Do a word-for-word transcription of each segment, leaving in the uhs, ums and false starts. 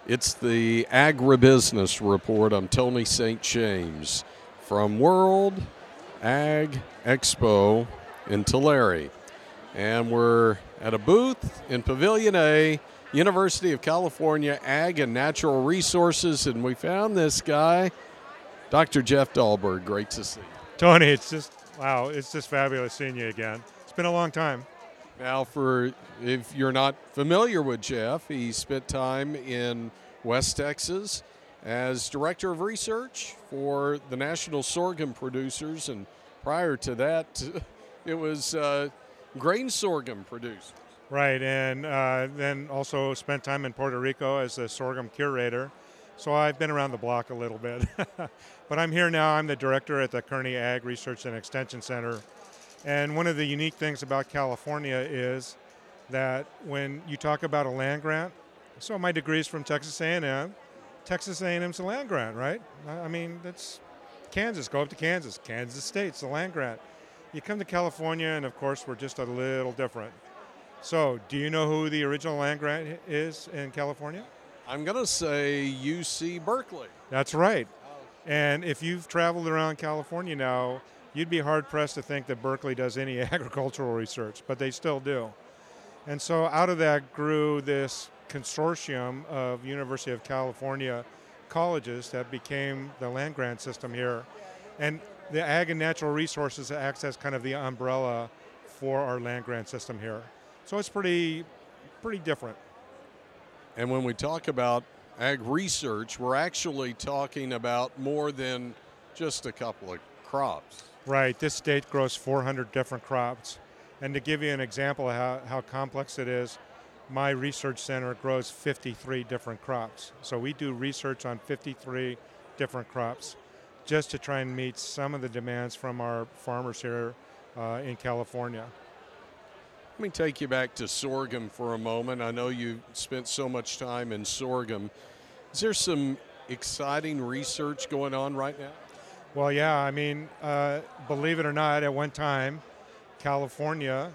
It's the Agribusiness Report. I'm Tony Saint James from World Ag Expo in Tulare. And we're at a booth in Pavilion A, University of California Ag and Natural Resources, and we found this guy, Doctor Jeff Dahlberg. Great to see you. Tony, it's just, wow, it's just fabulous seeing you again. It's been a long time. Now, for if you're not familiar with Jeff, he spent time in West Texas as Director of Research for the National Sorghum Producers, and prior to that, it was uh, grain sorghum producers. Right, and uh, then also spent time in Puerto Rico as a sorghum curator. So I've been around the block a little bit. But I'm here now. I'm the director at the Kearney Ag Research and Extension Center. And one of the unique things about California is that when you talk about a land grant, so my degree is from Texas A and M. Texas A and M's a land grant, right? I mean, that's Kansas. Go up to Kansas. Kansas State's a land grant. You come to California, and of course, we're just a little different. So, do you know who the original land grant is in California? I'm going to say U C Berkeley. That's right. And if you've traveled around California now, you'd be hard-pressed to think that Berkeley does any agricultural research, but they still do. And so out of that grew this consortium of University of California colleges that became the land grant system here. And the Ag and Natural Resources acts as kind of the umbrella for our land grant system here. So it's pretty, pretty different. And when we talk about ag research, we're actually talking about more than just a couple of crops. Right. This state grows four hundred different crops. And to give you an example of how, how complex it is, my research center grows fifty-three different crops. So we do research on fifty-three different crops just to try and meet some of the demands from our farmers here uh, in California. Let me take you back to sorghum for a moment. I know you spent so much time in sorghum. Is there some exciting research going on right now? Well, yeah, I mean, uh, believe it or not, at one time, California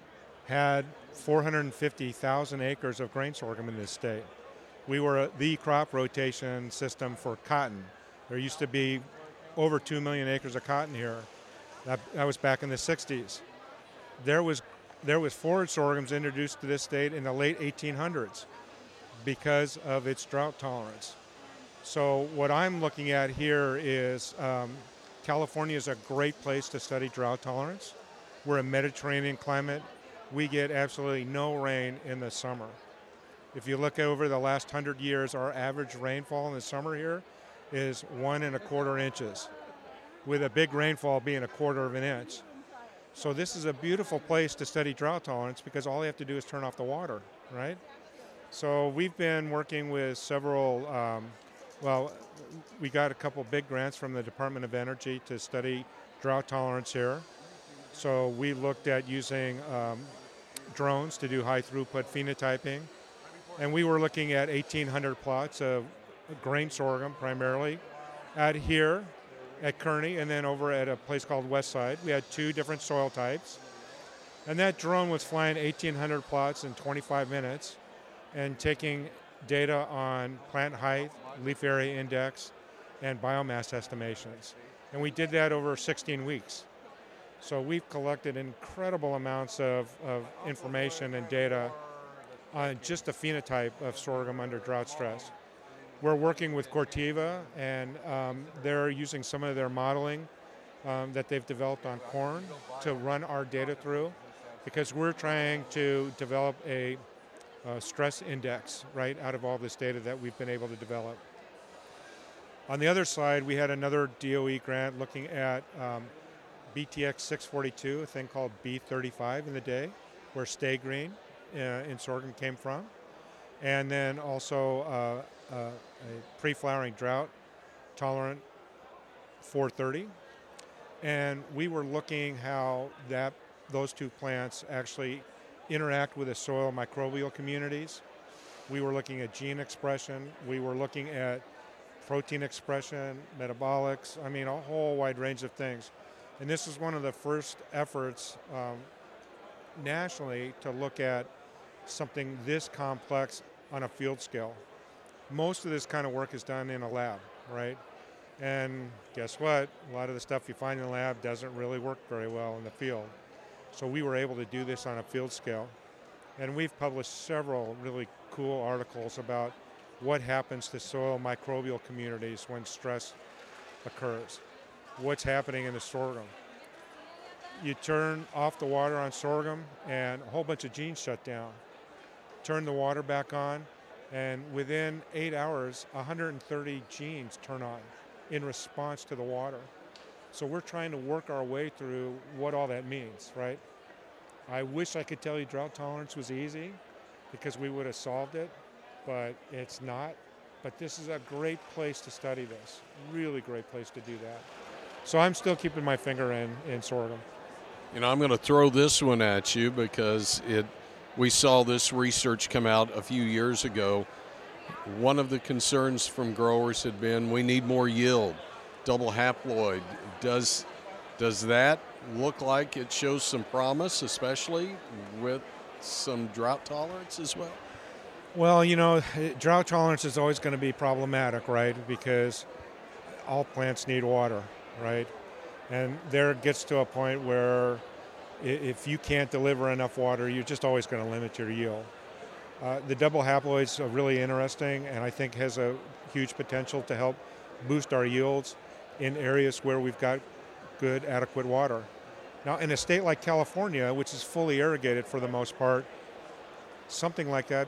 had four hundred fifty thousand acres of grain sorghum in this state. We were uh, the crop rotation system for cotton. There used to be over two million acres of cotton here. That, that was back in the sixties. There was There was forage sorghums introduced to this state in the late eighteen hundreds because of its drought tolerance. So what I'm looking at here is um, California is a great place to study drought tolerance. We're a Mediterranean climate. We get absolutely no rain in the summer. If you look over the last hundred years, our average rainfall in the summer here is one and a quarter inches, with a big rainfall being a quarter of an inch. So this is a beautiful place to study drought tolerance because all you have to do is turn off the water, right? So we've been working with several, um, well, we got a couple big grants from the Department of Energy to study drought tolerance here. So we looked at using um, drones to do high throughput phenotyping. And we were looking at eighteen hundred plots of grain sorghum primarily at here at Kearney, and then over at a place called Westside. We had two different soil types. And that drone was flying eighteen hundred plots in twenty-five minutes and taking data on plant height, leaf area index, and biomass estimations. And we did that over sixteen weeks. So we've collected incredible amounts of, of information and data on just the phenotype of sorghum under drought stress. We're working with Corteva, and um, they're using some of their modeling um, that they've developed on corn to run our data through, because we're trying to develop a, a stress index, right, out of all this data that we've been able to develop. On the other side, we had another D O E grant looking at um, B T X six forty-two, a thing called B thirty-five in the day, where stay green uh, in sorghum came from. And then also uh, uh, a pre-flowering drought tolerant four thirty. And we were looking how that those two plants actually interact with the soil microbial communities. We were looking at gene expression. We were looking at protein expression, metabolics, I mean, a whole wide range of things. And this is one of the first efforts um, nationally to look at something this complex on a field scale. most of this kind of work is done in a lab, right? And guess what? A lot of the stuff you find in the lab doesn't really work very well in the field. So we were able to do this on a field scale. And we've published several really cool articles about what happens to soil microbial communities when stress occurs. What's happening in the sorghum. You turn off the water on sorghum and a whole bunch of genes shut down. Turn the water back on, and within eight hours, one hundred thirty genes turn on in response to the water. So we're trying to work our way through what all that means, right? I wish I could tell you drought tolerance was easy because we would have solved it, but it's not. But this is a great place to study this, really great place to do that. So I'm still keeping my finger in, in sorghum. You know, I'm going to throw this one at you because it. We saw this research come out a few years ago. One of the concerns from growers had been we need more yield, double haploid. Does does that look like it shows some promise, especially with some drought tolerance as well? Well, you know, drought tolerance is always going to be problematic, right? Because all plants need water, right? And there it gets to a point where if you can't deliver enough water, you're just always going to limit your yield. Uh, the double haploids are really interesting and I think has a huge potential to help boost our yields in areas where we've got good, adequate water. Now, in a state like California, which is fully irrigated for the most part, something like that,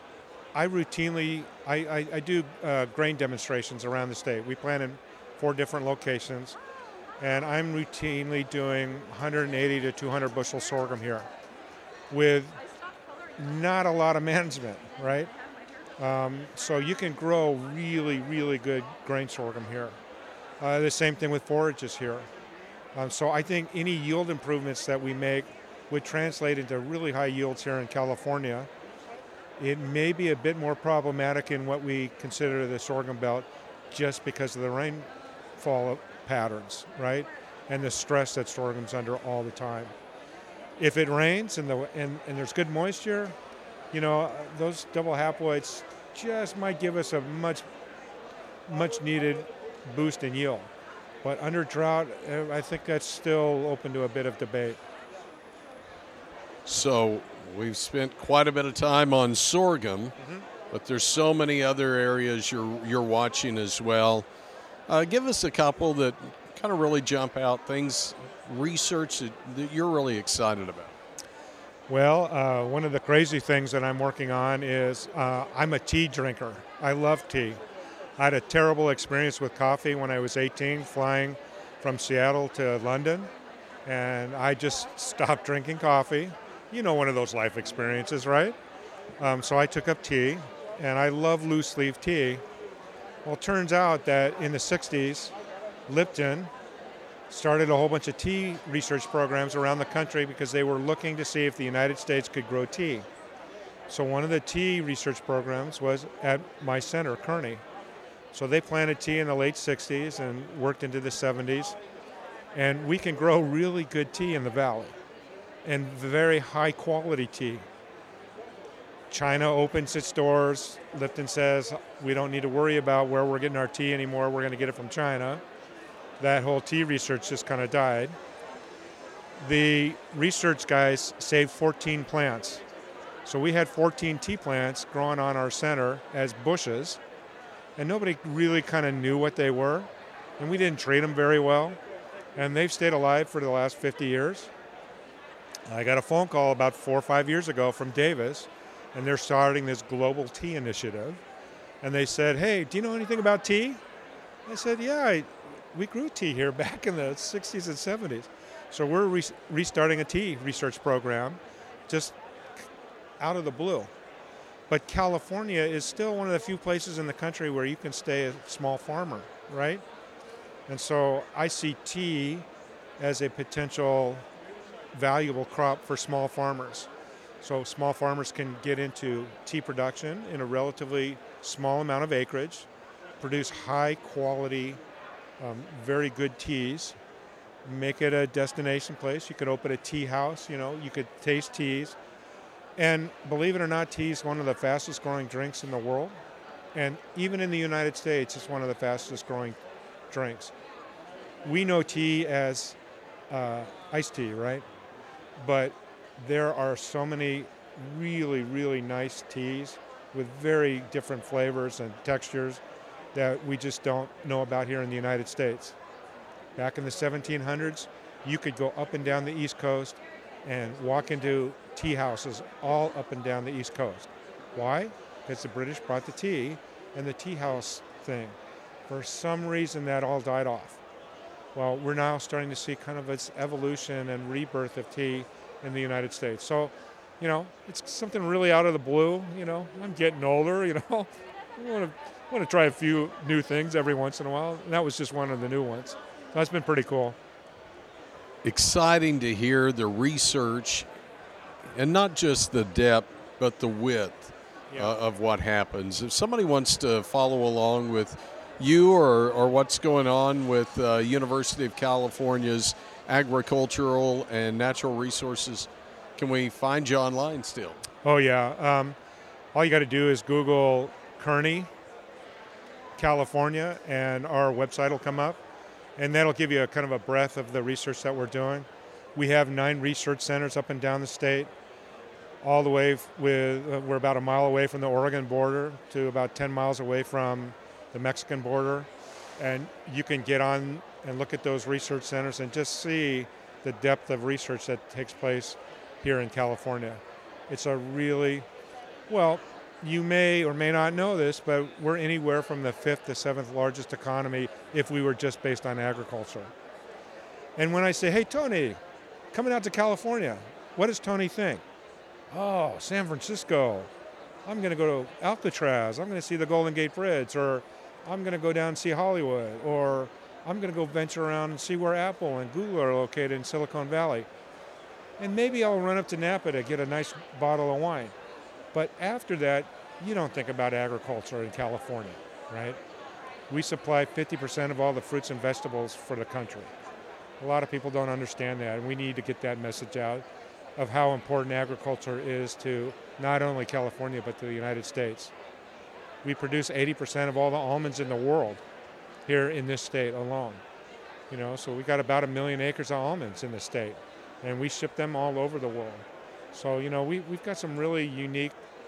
I routinely, I, I, I do uh, grain demonstrations around the state. We plant in four different locations. And I'm routinely doing one hundred eighty to two hundred bushel sorghum here with not a lot of management, right? Um, so you can grow really, really good grain sorghum here. Uh, the same thing with forages here. Um, so I think any yield improvements that we make would translate into really high yields here in California. It may be a bit more problematic in what we consider the sorghum belt just because of the rainfall patterns, right? And the stress that sorghum's under all the time. If it rains and, the, and, and there's good moisture, you know, those double haploids just might give us a much, much needed boost in yield. But under drought, I think that's still open to a bit of debate. So we've spent quite a bit of time on sorghum, mm-hmm. but there's so many other areas you're you're watching as well. Uh, give us a couple that kind of really jump out, things, research that, that you're really excited about. Well, uh, one of the crazy things that I'm working on is uh, I'm a tea drinker. I love tea. I had a terrible experience with coffee when I was eighteen, flying from Seattle to London, and I just stopped drinking coffee. You know, one of those life experiences, right? Um, so I took up tea, and I love loose leaf tea. Well, it turns out that in the sixties, Lipton started a whole bunch of tea research programs around the country because they were looking to see if the United States could grow tea. So one of the tea research programs was at my center, Kearney. So they planted tea in the late sixties and worked into the seventies. And we can grow really good tea in the valley and very high quality tea. China opens its doors. Lipton says, we don't need to worry about where we're getting our tea anymore. We're going to get it from China. That whole tea research just kind of died. The research guys saved fourteen plants. So we had fourteen tea plants growing on our center as bushes, and nobody really kind of knew what they were, and we didn't treat them very well, and they've stayed alive for the last fifty years. I got a phone call about four or five years ago from Davis, and they're starting this global tea initiative. And they said, hey, do you know anything about tea? I said, yeah, I, we grew tea here back in the sixties and seventies. So we're re- restarting a tea research program just out of the blue. But California is still one of the few places in the country where you can stay a small farmer, right? And so I see tea as a potential valuable crop for small farmers. So small farmers can get into tea production in a relatively small amount of acreage, produce high quality, um, very good teas, make it a destination place. You could open a tea house, you know, you could taste teas. And believe it or not, tea is one of the fastest growing drinks in the world. And even in the United States, it's one of the fastest growing drinks. We know tea as uh, iced tea, right? But there are so many really, really nice teas with very different flavors and textures that we just don't know about here in the United States. Back in the seventeen hundreds, you could go up and down the East Coast and walk into tea houses all up and down the East Coast. Why? Because the British brought the tea and the tea house thing. For some reason, that all died off. Well, we're now starting to see kind of its evolution and rebirth of tea in the United States. So, you know, it's something really out of the blue. You know, I'm getting older, you know. I want to want to try a few new things every once in a while. And that was just one of the new ones. That's been pretty cool. Exciting to hear the research, and not just the depth, but the width Yeah. uh, of what happens. If somebody wants to follow along with you or, or what's going on with uh, University of California's agricultural and natural resources, can we find you online still? Oh, yeah. Um, all you got to do is Google Kearney, California, and our website will come up. And that'll give you a kind of a breadth of the research that we're doing. We have nine research centers up and down the state, all the way with, uh, we're about a mile away from the Oregon border to about ten miles away from the Mexican border. And you can get on and look at those research centers and just see the depth of research that takes place here in California. It's a really, well, you may or may not know this, but we're anywhere from the fifth to seventh largest economy if we were just based on agriculture. And when I say, hey, Tony, coming out to California, what does Tony think? Oh, San Francisco. I'm going to go to Alcatraz. I'm going to see the Golden Gate Bridge. Or I'm going to go down and see Hollywood. Or I'm going to go venture around and see where Apple and Google are located in Silicon Valley. And maybe I'll run up to Napa to get a nice bottle of wine. But after that, you don't think about agriculture in California, right? We supply fifty percent of all the fruits and vegetables for the country. A lot of people don't understand that, and we need to get that message out of how important agriculture is to not only California, but to the United States. We produce eighty percent of all the almonds in the world here in this state alone. You know, so we got about a million acres of almonds in the state, and we ship them all over the world. So, you know, we, we've got some really unique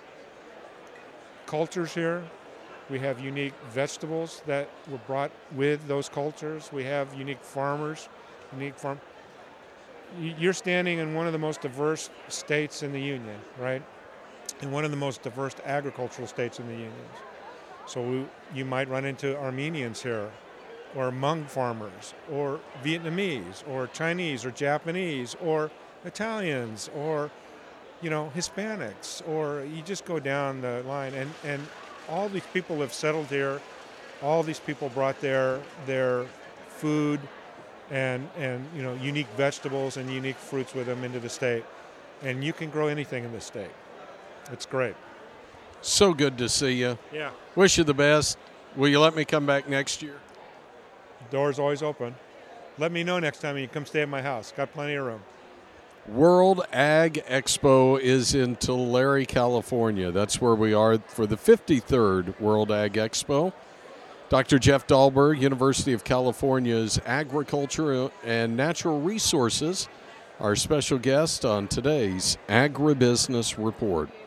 cultures here. We have unique vegetables that were brought with those cultures. We have unique farmers, unique farm. You're standing in one of the most diverse states in the Union, right? And one of the most diverse agricultural states in the Union. So we, you might run into Armenians here, or Hmong farmers, or Vietnamese, or Chinese, or Japanese, or Italians, or you know, Hispanics, or you just go down the line, and, and all these people have settled here. All these people brought their their food and and you know unique vegetables and unique fruits with them into the state, and you can grow anything in this state. It's great. So good to see you. Yeah. Wish you the best. Will you let me come back next year? Door's always open. Let me know next time you come stay at my house. Got plenty of room. World Ag Expo is in Tulare, California. That's where we are for the fifty-third World Ag Expo. Doctor Jeff Dahlberg, University of California's Agriculture and Natural Resources, our special guest on today's Agribusiness Report.